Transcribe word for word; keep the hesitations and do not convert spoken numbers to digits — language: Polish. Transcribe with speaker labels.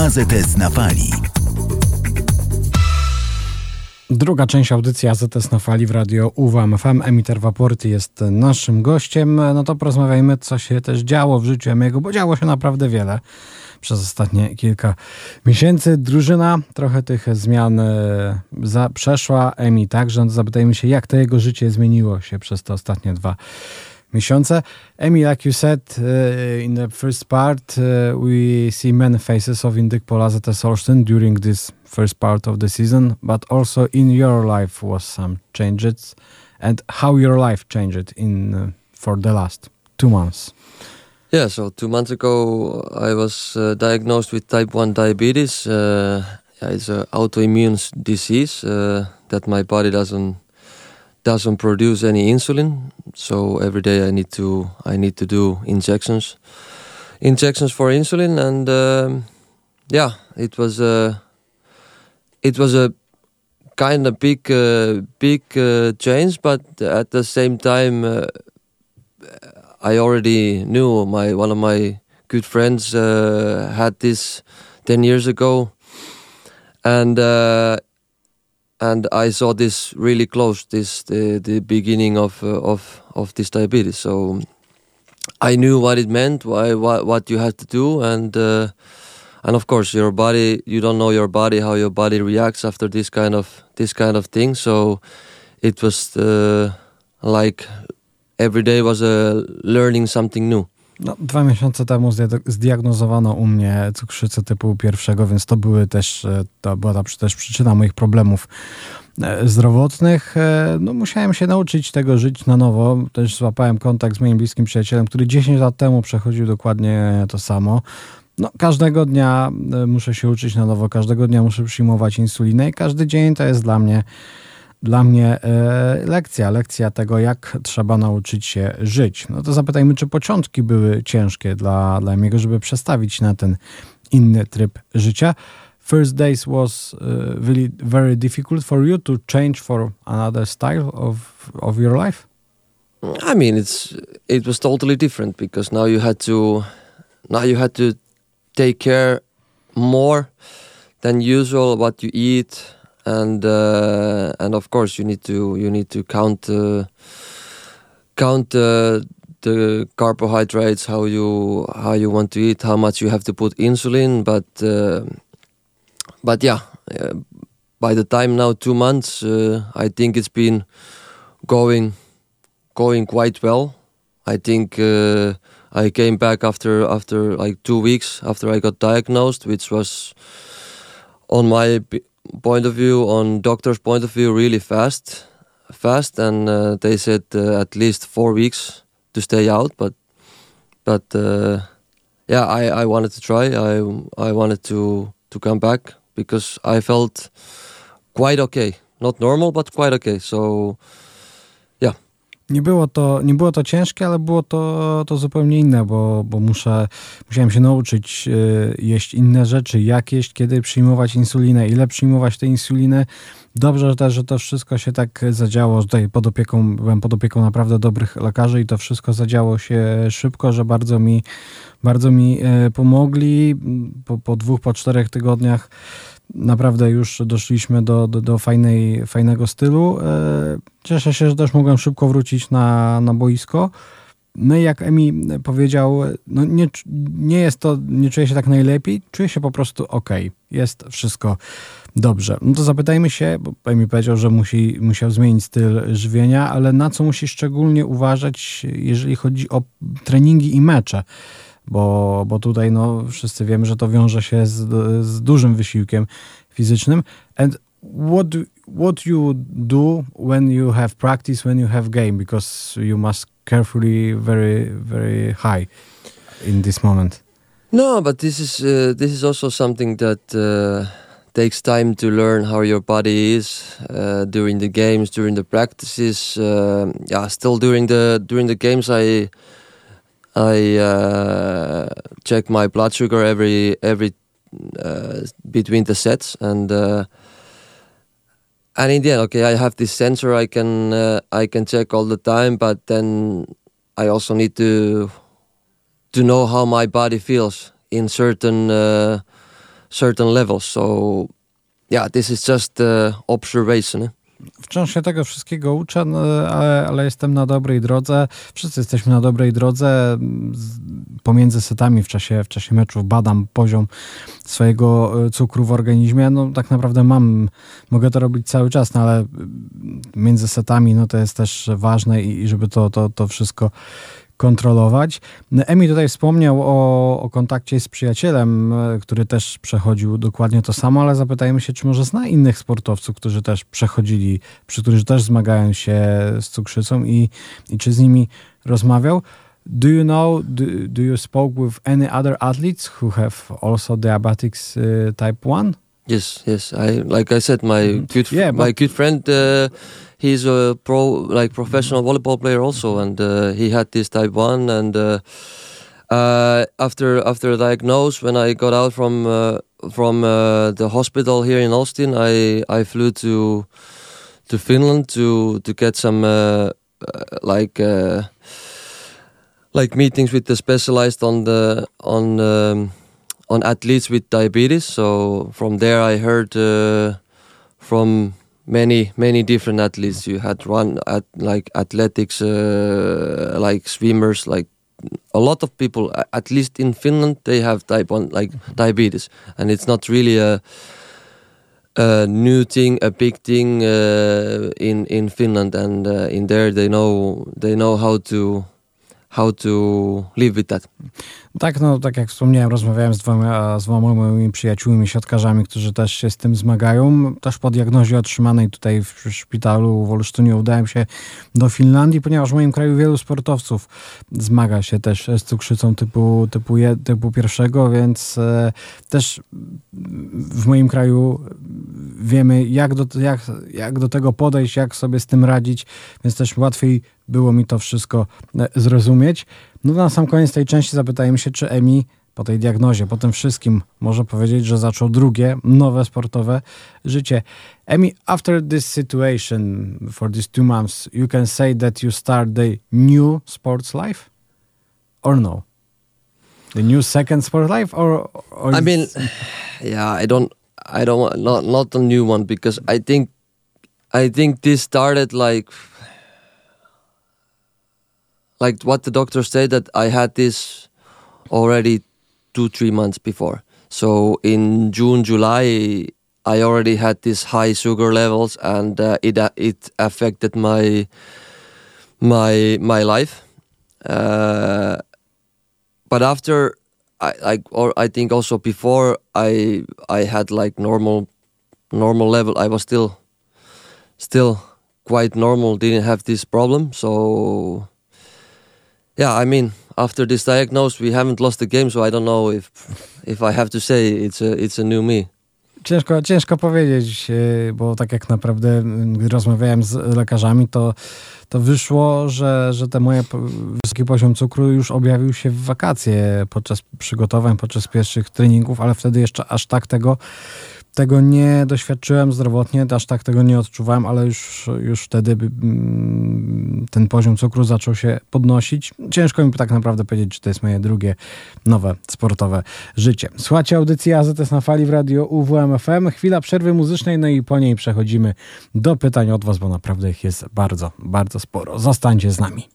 Speaker 1: A Z S na fali.
Speaker 2: Druga część audycji A Z S na fali w radio U W A M F M. Emiter Waporty jest naszym gościem. No to porozmawiajmy, co się też działo w życiu Emiego, bo działo się naprawdę wiele przez ostatnie kilka miesięcy. Drużyna trochę tych zmian za, przeszła. Emi także. No zapytajmy się, jak to jego życie zmieniło się przez te ostatnie dwa miesiące. Emi, like you said uh, in the first part, uh, we see many faces of Indykpol A Z S Olsztyn during this first part of the season, but also in your life was some changes, and how your life changed in uh, for the last two months.
Speaker 3: Yeah, so two months ago I was uh, diagnosed with type one diabetes. Uh, yeah, it's an autoimmune disease uh, that my body doesn't doesn't produce any insulin, so every day I need to I need to do injections, injections for insulin, and um, yeah, it was a it was a kind of big uh, big uh, change, but at the same time, uh, I already knew my one of my good friends uh, had this ten years ago, and. Uh, And I saw this really close, this the, the beginning of uh, of of this diabetes. So I knew what it meant, why what, what you had to do, and uh, and of course your body. You don't know your body, how your body reacts after this kind of this kind of thing. So it was uh, like every day was uh, learning something new.
Speaker 2: No, dwa miesiące temu zdiagnozowano u mnie cukrzycę typu pierwszego, więc to były też, to była ta też przyczyna moich problemów zdrowotnych. No, musiałem się nauczyć tego żyć na nowo. Też złapałem kontakt z moim bliskim przyjacielem, który dziesięć lat temu przechodził dokładnie to samo. No, każdego dnia muszę się uczyć na nowo, każdego dnia muszę przyjmować insulinę i każdy dzień to jest dla mnie Dla mnie e, lekcja, lekcja tego, jak trzeba nauczyć się żyć. No to zapytajmy, czy początki były ciężkie dla, dla Emiego, żeby przestawić na ten inny tryb życia. First days was uh, really very difficult for you to change for another style of of your life?
Speaker 3: I mean, it's it was totally different because now you had to now you had to take care more than usual what you eat. And uh, and of course you need to you need to count uh, count uh, the carbohydrates, how you how you want to eat, how much you have to put insulin. But uh, but yeah, uh, by the time now two months, uh, I think it's been going going quite well. I think uh, I came back after after like two weeks after I got diagnosed, which was on my point of view, on doctor's point of view, really fast, fast, and uh, they said uh, at least four weeks to stay out. But, but uh, yeah, I, I wanted to try. I I wanted to to come back because I felt quite okay, not normal, but quite okay. So, yeah.
Speaker 2: Nie było to, nie było to ciężkie, ale było to, to zupełnie inne, bo, bo muszę, musiałem się nauczyć y, jeść inne rzeczy, jak jeść, kiedy przyjmować insulinę, ile przyjmować tę insulinę. Dobrze też, że to wszystko się tak zadziało, że tutaj pod opieką, byłem pod opieką naprawdę dobrych lekarzy i to wszystko zadziało się szybko, że bardzo mi, bardzo mi y, pomogli. Po, po dwóch, po czterech tygodniach naprawdę już doszliśmy do, do, do fajnej, fajnego stylu. Cieszę się, że też mogłem szybko wrócić na, na boisko. No i jak Emi powiedział, no nie, nie jest to, nie czuję się tak najlepiej, czuję się po prostu okej. Jest wszystko dobrze. No to zapytajmy się, bo Emi powiedział, że musi, musiał zmienić styl żywienia, ale na co musi szczególnie uważać, jeżeli chodzi o treningi i mecze? Bo, bo tutaj no, wszyscy wiemy, że to wiąże się z, z dużym wysiłkiem fizycznym. And what do, what you do when you have practice, when you have game? Because you must carefully, very, very high in this moment.
Speaker 3: No, but this is uh, this is also something that uh, takes time to learn how your body is uh, during the games, during the practices. Uh, yeah, still during the during the games, I. I uh, check my blood sugar every every uh, between the sets, and uh, and in the end, okay, I have this sensor I can uh, I can check all the time, but then I also need to to know how my body feels in certain uh, certain levels. So yeah, this is just uh, observation. Eh?
Speaker 2: Wciąż się tego wszystkiego uczę, no, ale, ale jestem na dobrej drodze. Wszyscy jesteśmy na dobrej drodze. Pomiędzy setami w czasie, w czasie meczów badam poziom swojego cukru w organizmie. No tak naprawdę mam, mogę to robić cały czas, no ale między setami no to jest też ważne i, i żeby to, to, to wszystko kontrolować. Emi tutaj wspomniał o, o kontakcie z przyjacielem, który też przechodził dokładnie to samo, ale zapytajmy się, czy może zna innych sportowców, którzy też przechodzili, przy których też zmagają się z cukrzycą i, i czy z nimi rozmawiał. Do you know, do, do you spoke with any other athletes who have also diabetics uh, type one?
Speaker 3: Yes, yes. I like I said, my good,
Speaker 2: yeah,
Speaker 3: my good friend, uh, he's a pro, like professional volleyball player also, and uh, he had this type one. And uh, uh, after after diagnosis, when I got out from uh, from uh, the hospital here in Austin, I I flew to to Finland to to get some uh, uh, like uh, like meetings with the specialized on the on. Um, on athletes with diabetes. So from there I heard uh, from many many different athletes. You had run at like athletics, uh, like swimmers, like a lot of people, at least in Finland, they have type one, like diabetes. And it's not really a, a new thing, a big thing uh, in, in Finland. And uh, in there they know, they know how to how to live with that.
Speaker 2: Tak, no tak jak wspomniałem, rozmawiałem z dwoma, z dwoma moimi przyjaciółmi, siatkarzami, którzy też się z tym zmagają. Też po diagnozie otrzymanej tutaj w szpitalu w Olsztynie udałem się do Finlandii, ponieważ w moim kraju wielu sportowców zmaga się też z cukrzycą typu, typu, je, typu pierwszego, więc e, też w moim kraju wiemy, jak do, jak, jak do tego podejść, jak sobie z tym radzić, więc też łatwiej było mi to wszystko zrozumieć. No na sam koniec tej części zapytajmy się, czy Emi po tej diagnozie, po tym wszystkim może powiedzieć, że zaczął drugie, nowe sportowe życie. Emi, after this situation, for these two months, you can say that you start the new sports life? Or no? The new second sport life? Or, or
Speaker 3: I mean, yeah, I don't, I don't want, not, not a new one, because I think, I think this started like, like what the doctor said, that I had this already two, three months before. So in June, July, I already had these high sugar levels, and uh, it uh, it affected my my my life. Uh, but after, I like, or I think also before, I I had like normal normal level. I was still still quite normal. Didn't have this problem. So. Yeah, I mean, after this diagnosis, we haven't lost the game, so I don't know if if I have to say it's a, it's a new me.
Speaker 2: Ciężko, ciężko powiedzieć, bo tak jak naprawdę, gdy rozmawiałem z lekarzami, to, to wyszło, że, że ten mój wysoki poziom cukru już objawił się w wakacje podczas przygotowań, podczas pierwszych treningów, ale wtedy jeszcze aż tak tego Tego nie doświadczyłem zdrowotnie, aż tak tego nie odczuwałem, ale już, już wtedy ten poziom cukru zaczął się podnosić. Ciężko mi tak naprawdę powiedzieć, czy to jest moje drugie nowe sportowe życie. Słuchajcie audycji A Z S na fali w radio U W M F M. Chwila przerwy muzycznej, no i po niej przechodzimy do pytań od was, bo naprawdę ich jest bardzo, bardzo sporo. Zostańcie z nami.